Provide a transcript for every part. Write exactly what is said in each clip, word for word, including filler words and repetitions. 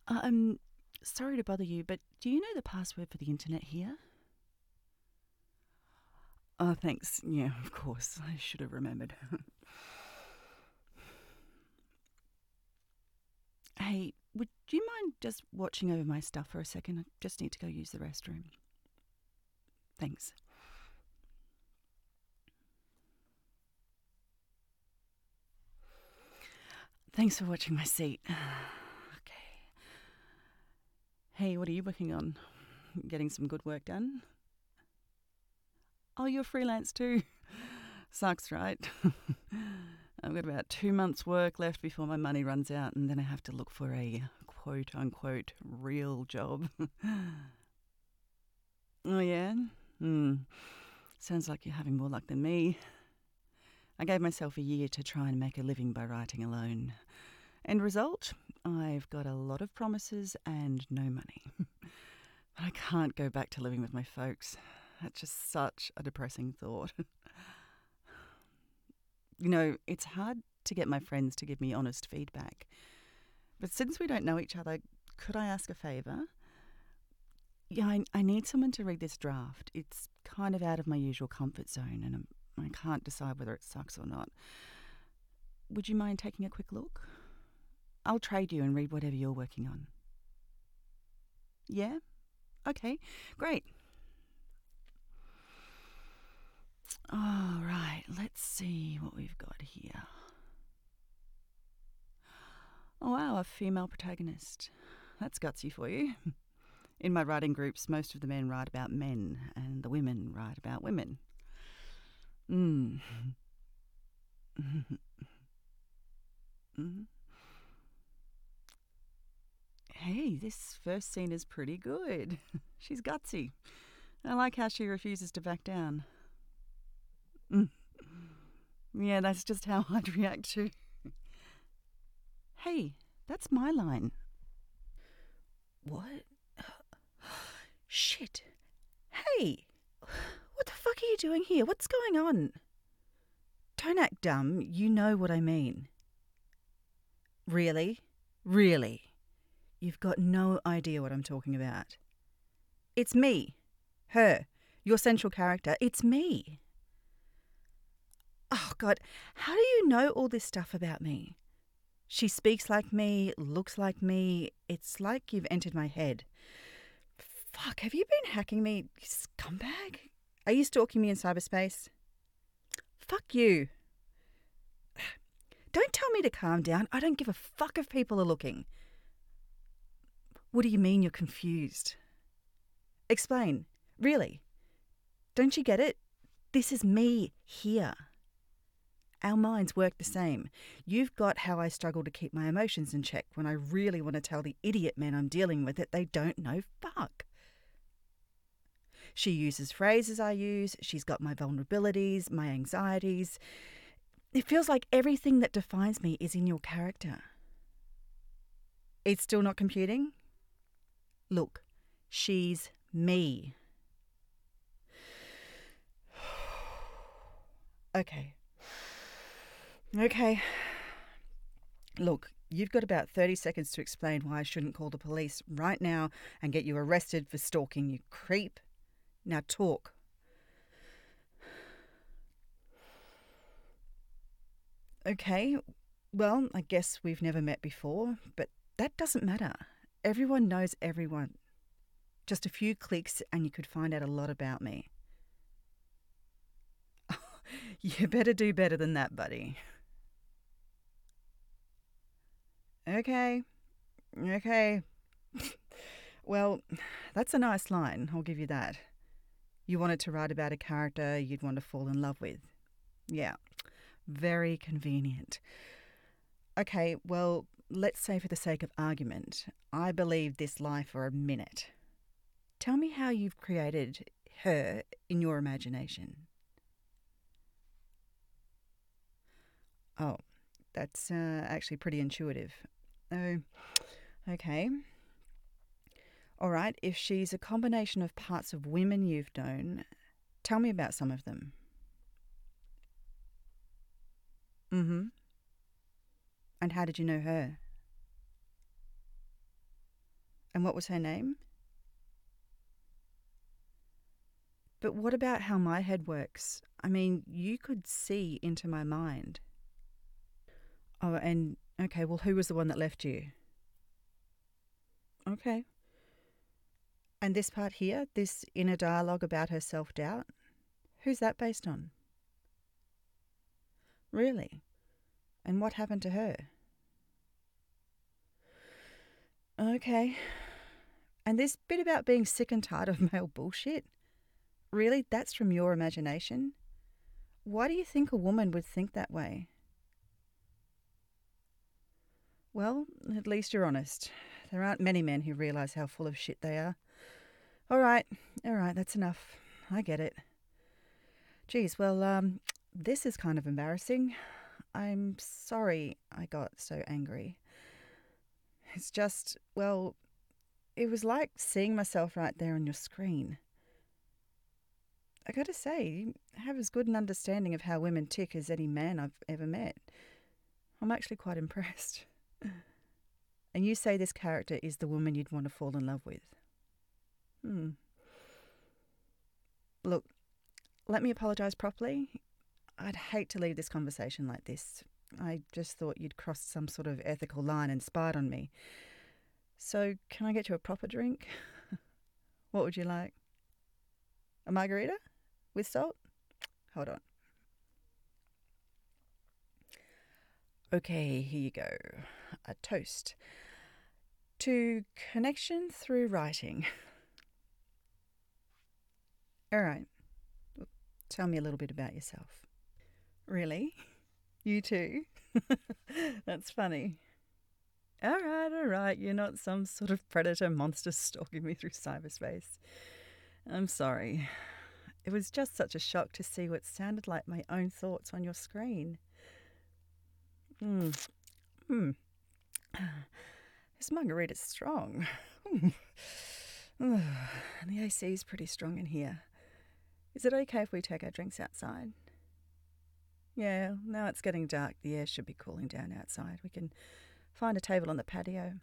Um, Sorry to bother you, but do you know the password for the internet here? Oh, thanks. Yeah, of course. I should have remembered. Hey, would you mind just watching over my stuff for a second? I just need to go use the restroom. Thanks. Thanks for watching my seat. Okay. Hey, what are you working on? Getting some good work done? Oh, you're freelance too? Sucks, right? I've got about two months' work left before my money runs out, and then I have to look for a quote unquote real job. Oh, yeah? Hmm. Sounds like you're having more luck than me. I gave myself a year to try and make a living by writing alone. End result? I've got a lot of promises and no money. I can't go back to living with my folks. That's just such a depressing thought. You know, it's hard to get my friends to give me honest feedback. But since we don't know each other, could I ask a favour? Yeah, I, I need someone to read this draft. It's kind of out of my usual comfort zone, and I'm, I can't decide whether it sucks or not. Would you mind taking a quick look? I'll trade you and read whatever you're working on. Yeah? Okay, great. All right, let's see what we've got here. Oh, wow, a female protagonist. That's gutsy for you. In my writing groups, most of the men write about men, and the women write about women. Mm. Mm. Hey, this first scene is pretty good. She's gutsy. I like how she refuses to back down. Mm. Yeah, that's just how I'd react to. Hey, that's my line. What? Shit. Hey, what the fuck are you doing here? What's going on? Don't act dumb. You know what I mean. Really? Really? You've got no idea what I'm talking about. It's me. Her. Your central character. It's me. Oh, God. How do you know all this stuff about me? She speaks like me, looks like me. It's like you've entered my head. Fuck, have you been hacking me, you scumbag? Are you stalking me in cyberspace? Fuck you. Don't tell me to calm down. I don't give a fuck if people are looking. What do you mean you're confused? Explain. Really? Don't you get it? This is me here. Our minds work the same. You've got how I struggle to keep my emotions in check when I really want to tell the idiot men I'm dealing with that they don't know fuck. She uses phrases I use. She's got my vulnerabilities, my anxieties. It feels like everything that defines me is in your character. It's still not computing? Look, she's me. Okay. Okay. Look, you've got about thirty seconds to explain why I shouldn't call the police right now and get you arrested for stalking, you creep. Now talk. Okay, well, I guess we've never met before, but that doesn't matter. Everyone knows everyone. Just a few clicks and you could find out a lot about me. You better do better than that, buddy. Okay, okay. Well, that's a nice line, I'll give you that. You wanted to write about a character you'd want to fall in love with. Yeah, very convenient. Okay, well, let's say for the sake of argument, I believe this lie for a minute. Tell me how you've created her in your imagination. Oh, that's uh, actually pretty intuitive. Oh, okay. All right, if she's a combination of parts of women you've known, tell me about some of them. Mm hmm. And how did you know her? And what was her name? But what about how my head works? I mean, you could see into my mind. Oh, and okay, well, who was the one that left you? Okay. And this part here, this inner dialogue about her self-doubt, who's that based on? Really? And what happened to her? Okay. And this bit about being sick and tired of male bullshit, really? That's from your imagination? Why do you think a woman would think that way? Well, at least you're honest. There aren't many men who realise how full of shit they are. All right, all right, that's enough. I get it. Geez, well, um, this is kind of embarrassing. I'm sorry I got so angry. It's just, well, it was like seeing myself right there on your screen. I gotta say, you have as good an understanding of how women tick as any man I've ever met. I'm actually quite impressed. And you say this character is the woman you'd want to fall in love with. Hmm. Look, let me apologise properly. I'd hate to leave this conversation like this. I just thought you'd crossed some sort of ethical line and spied on me. So, can I get you a proper drink? What would you like? A margarita? With salt? Hold on. Okay, here you go. A toast to connection through writing. All right. Tell me a little bit about yourself. Really? You too? That's funny. All right, all right. You're not some sort of predator monster stalking me through cyberspace. I'm sorry. It was just such a shock to see what sounded like my own thoughts on your screen. Hmm. Hmm. This margarita's strong. The A C is pretty strong in here. Is it okay if we take our drinks outside? Yeah, now it's getting dark. The air should be cooling down outside. We can find a table on the patio.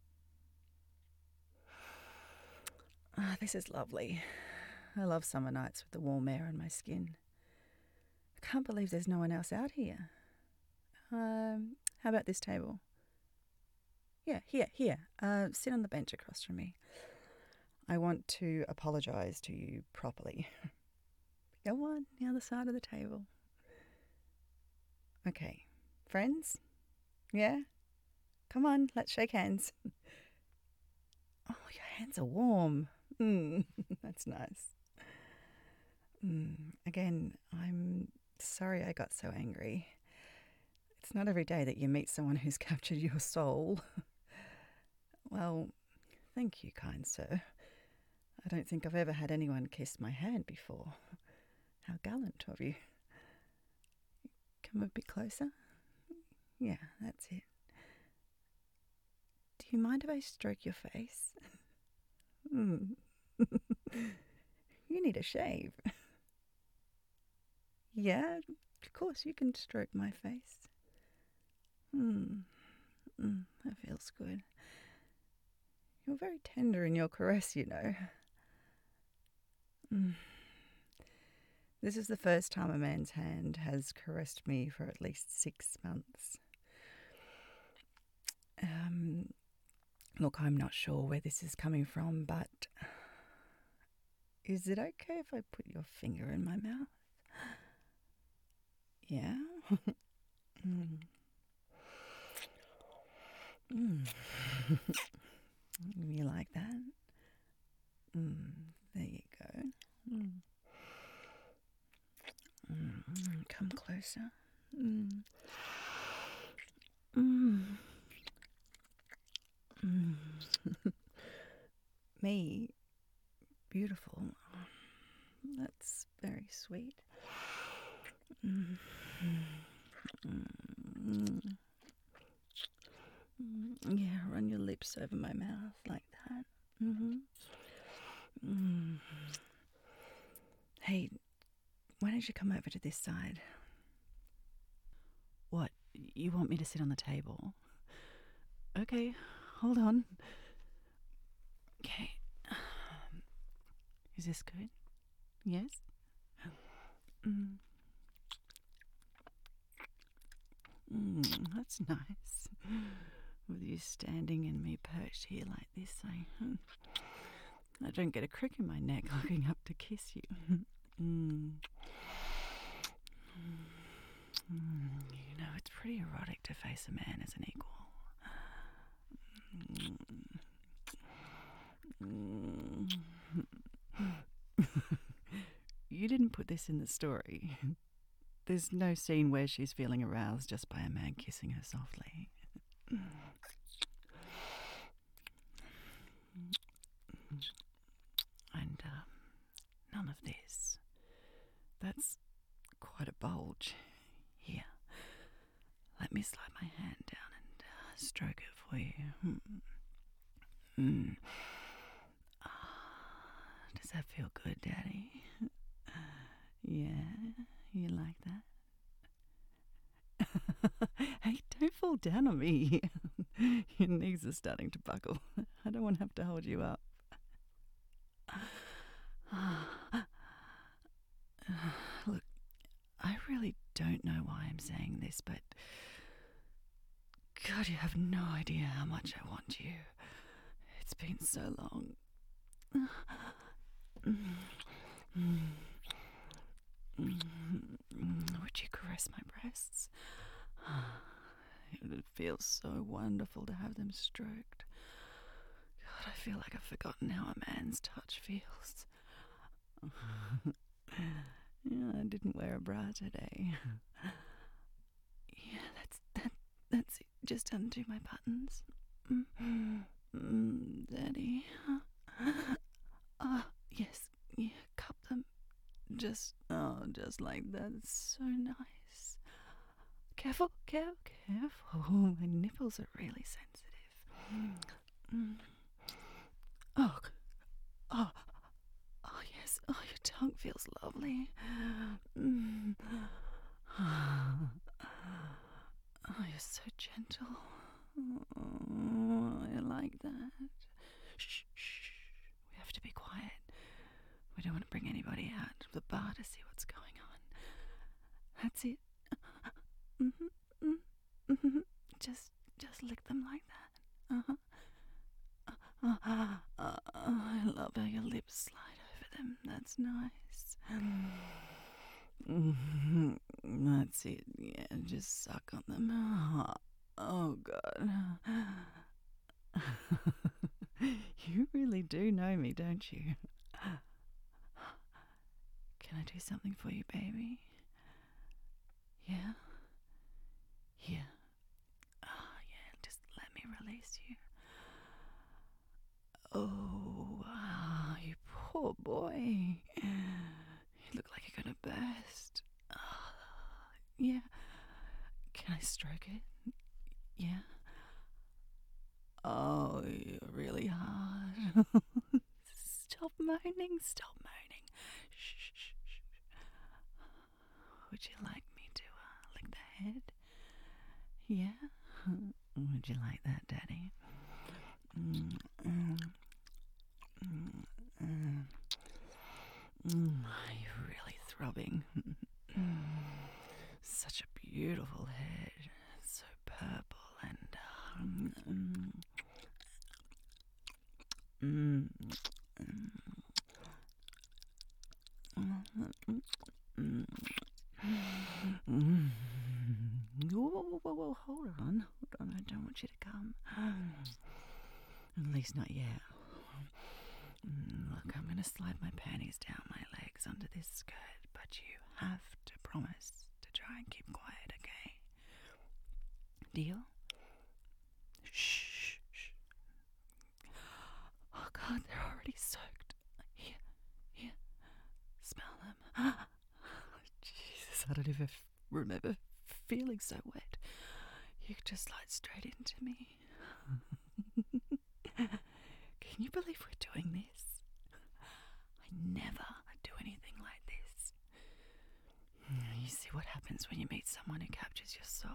Ah, this is lovely. I love summer nights with the warm air on my skin. I can't believe there's no one else out here. Um, how about this table? Yeah, here, here. Uh, sit on the bench across from me. I want to apologise to you properly. Go on, the other side of the table. Okay, friends? Yeah? Come on, let's shake hands. Oh, your hands are warm. Mm, that's nice. Mm, again, I'm sorry I got so angry. It's not every day that you meet someone who's captured your soul. Well, thank you, kind sir. I don't think I've ever had anyone kiss my hand before. How gallant of you. Come a bit closer. Yeah, that's it. Do you mind if I stroke your face? Mm. You need a shave. Yeah, of course you can stroke my face. Mm. Mm, that feels good. You're very tender in your caress, you know. Mm. This is the first time a man's hand has caressed me for at least six months. Um, look, I'm not sure where this is coming from, but is it okay if I put your finger in my mouth? Yeah? mm. Mm. You like that? Mm. There you go. Mm. Mm. Come closer. Mm. Mm. Mm. Me? Beautiful. That's very sweet. Mm. Mm. Mm. Yeah, run your lips over my mouth like that. Mm-hmm. Mm. Hey, why don't you come over to this side? What? You want me to sit on the table? Okay, hold on. Is this good? Yes? Mm. Mm, that's nice. With you standing and me perched here like this, I, I don't get a crick in my neck looking up to kiss you. Mm. Mm. You know, it's pretty erotic to face a man as an equal. Mm. You didn't put this in the story. There's no scene where she's feeling aroused just by a man kissing her softly. And uh, none of this. That's quite a bulge. Here, let me slide my hand down and uh, stroke it for you. Hmm. Mm. Ah, does that feel good, Daddy? Yeah, you like that? Hey, don't fall down on me. Your knees are starting to buckle. I don't want to have to hold you up. Look, I really don't know why I'm saying this, but God, you have no idea how much I want you. It's been so long. Would you caress my breasts? It would feel so wonderful to have them stroked. God, I feel like I've forgotten how a man's touch feels. Yeah, I didn't wear a bra today. Yeah, that's that. That's it. Just undo my buttons. Mm, mm, Daddy. Ah, uh, yes. Yeah, cup them. Just, oh, just like that. It's so nice. Careful, careful, careful. Oh, my nipples are really sensitive. Mm. Oh, oh, oh, yes. Oh, your tongue feels lovely. Mm. Oh, you're so gentle. Oh, I like that. Shh, shh. We have to be quiet. We don't want to bring anybody out of the bar to see what's going on. That's it. Mm-hmm, mm-hmm, mm-hmm. Just, just lick them like that. Uh-huh. Uh, uh, uh, I love how your lips slide over them. That's nice. Mm-hmm. That's it. Yeah, just suck on them. Oh, oh God. You really do know me, don't you? Can I do something for you, baby? Yeah? Here. Oh, yeah, just let me release you. Oh, ah, you poor boy. You look like you're gonna burst. Oh, yeah. Can I stroke it? Yeah. Oh, you're really hard. Stop moaning, stop moaning. Shh, shh, shh. Would you like me to uh, lick the head? Yeah? Would you like that, Daddy? Mm, mm, mm, mm. Mm, you're really throbbing. Such a beautiful head. So purple and... Um, mm, mm, mm, mm, mm. Whoa, whoa, whoa, whoa, hold on. Hold on, I don't want you to come. At least not yet. Look, I'm going to slide my panties down my legs under this skirt, but you have to promise to try and keep quiet, okay? Deal? Shh, shh. Oh God, they're already soaked. Here, here, smell them. Jesus, I don't even remember feeling so wet. You could just slide straight into me. Can you believe we're doing this? I never do anything like this. You see what happens when you meet someone who captures your soul.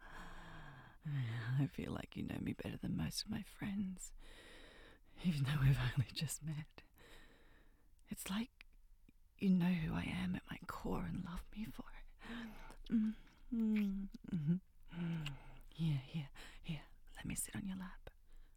I feel like you know me better than most of my friends, even though we've only just met. It's like you know who I am at my core and love me for it. Mm, mm, mm, mm. Here, here, here. Let me sit on your lap.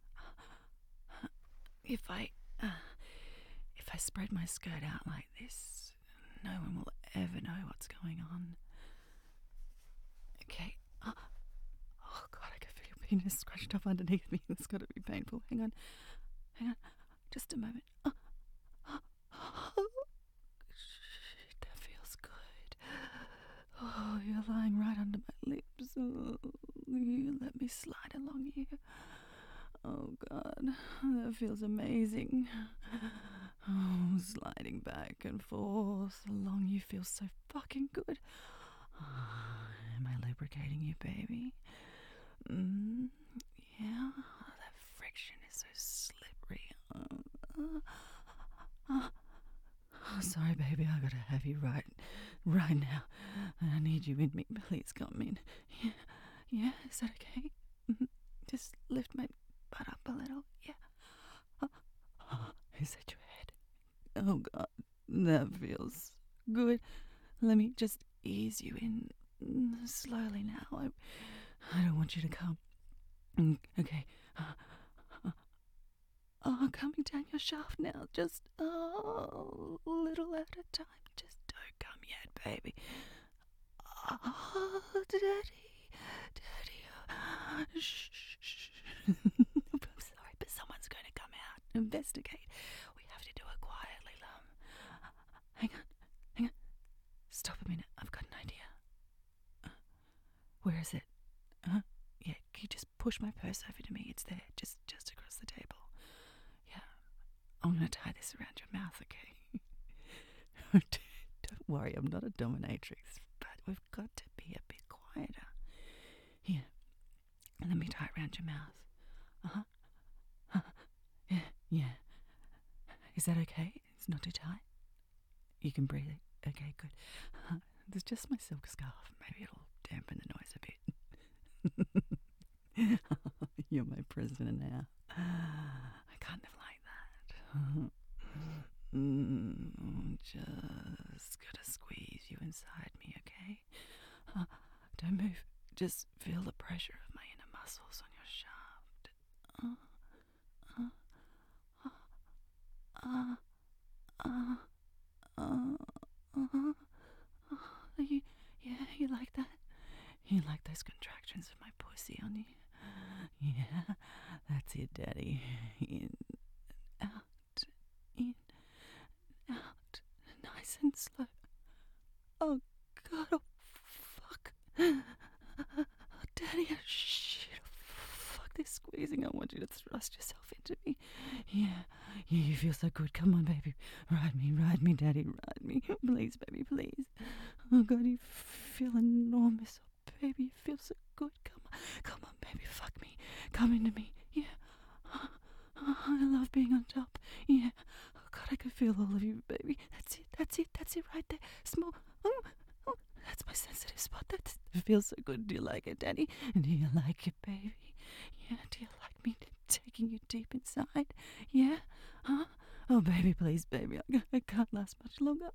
If I, uh, if I spread my skirt out like this, no one will ever know what's going on. Okay. Oh, oh God, I can feel your penis scratched up underneath me. It's got to be painful. Hang on, hang on, just a moment. Oh, oh, oh. Shit, that feels good. Oh, you're lying right under my lips. Oh, you let me slide along here. Oh God, that feels amazing. Oh, sliding back and forth along you feels so fucking good. Oh, am I lubricating you, baby? Mm, yeah, oh, that friction is so slippery. Oh, uh, uh, oh, sorry, baby, I gotta have you right, right now. I need you in me. Please come in. Yeah, yeah, is that okay? Mm-hmm. Just lift my butt up a little. Yeah. Oh, oh, is that your head? Oh God, that feels good. Let me just ease you in mm, slowly now. I, I don't want you to come. Mm, okay. Uh, uh, oh, coming down your shaft now. Just oh, a little at a time. Just don't come yet, baby. Oh, daddy, daddy. Uh, shh, shh, shh. I'm sorry, but someone's going to come out and investigate. We have to do it quietly, love. Hang on, hang on. Stop a minute. I've got an idea. Uh, where is it? Huh? Yeah, can you just push my purse over to me? It's there, just just across the table. Yeah, I'm gonna tie this around your mouth, okay? Don't worry, I'm not a dominatrix, but we've got to be a bit quieter. Here, let me tie it around your mouth. Uh-huh. Uh-huh. Yeah, yeah. Is that okay? It's not too tight? You can breathe. Okay, good. Uh, there's just my silk scarf. Maybe it'll dampen the noise a bit. You're my prisoner now. I kind of like that. Mm, just gotta squeeze you inside me, okay? Uh, don't move. Just feel the pressure of my inner muscles on your shaft. Uh, uh, uh, uh, uh, uh, uh, you, yeah, you like that? You like those contractions of my pussy on you? Yeah, that's it, daddy. In, out, in, out, nice and slow. Oh God, oh fuck. Oh, daddy, oh shit, oh, fuck this squeezing. I want you to thrust yourself into me. Yeah, yeah, you feel so good. Come on, baby. Ride me, ride me, daddy, ride me. Please, baby, please. Oh God, you feel enormous. Oh, baby, you feel so good. Come on, come on, baby, fuck me. Come into me. Yeah. Oh, oh, I love being on top. Yeah. Oh God, I can feel all of you, baby. That's it, that's it, that's it right there. Small. Oh, oh, that's my sensitive spot. That feels so good. Do you like it, daddy? Do you like it, baby? Yeah, do you like me taking you deep inside? Yeah? Huh? Oh, baby, please, baby. I, I can't last much longer.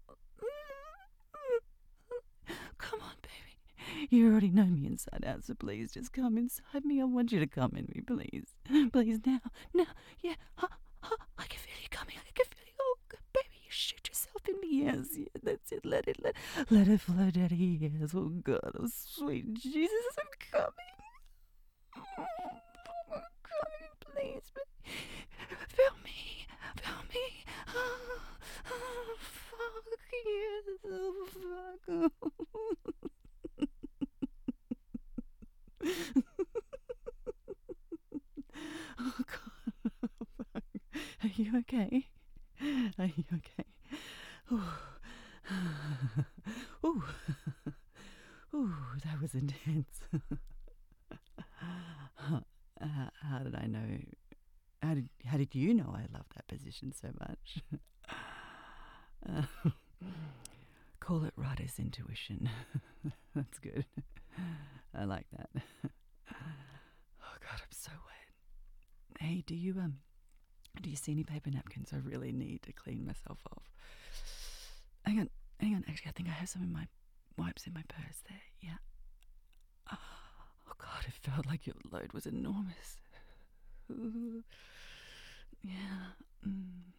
Come on, baby. You already know me inside out, so please just come inside me. I want you to come in me, please. Please, now. Now. Yeah. Huh? Huh? I can feel you coming. I can feel you. Oh, good, baby, you shoot yourself in me. Yes, yeah, that's it. Let it, let, let it flow, daddy. Yes. Oh, God. Oh, sweet Jesus, I'm coming. I'm coming, please. Feel me. Feel me. Oh, oh fuck. Yes. Oh, fuck. Oh God. Are you okay? Are you okay? Ooh. Ooh. Ooh, that was intense. uh, how did I know? How did how did you know I love that position so much? uh, call it writer's intuition. That's good. I like that. Oh God, I'm so wet. Hey, do you um Do you see any paper napkins? I really need to clean myself off. Hang on, hang on. Actually, I think I have some in my wipes in my purse there. Yeah. Oh, God, it felt like your load was enormous. Ooh. Yeah. Mm.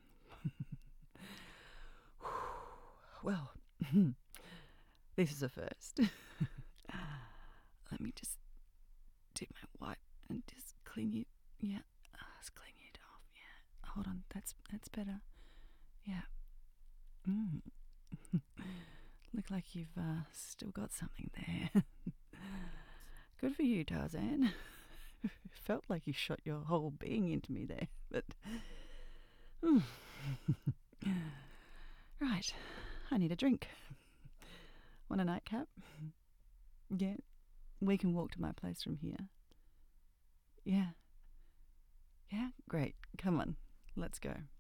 Well, this is a first. Let me just dip my wipe and just clean you. Yeah, uh, just clean it off. Yeah, hold on. That's that's better. Yeah. Mm. Look like you've uh, still got something there. Good for you, Tarzan. Felt like you shot your whole being into me there, but. Mm. Right, I need a drink. Want a nightcap? Yeah, we can walk to my place from here. Yeah. Yeah, great. Come on, let's go.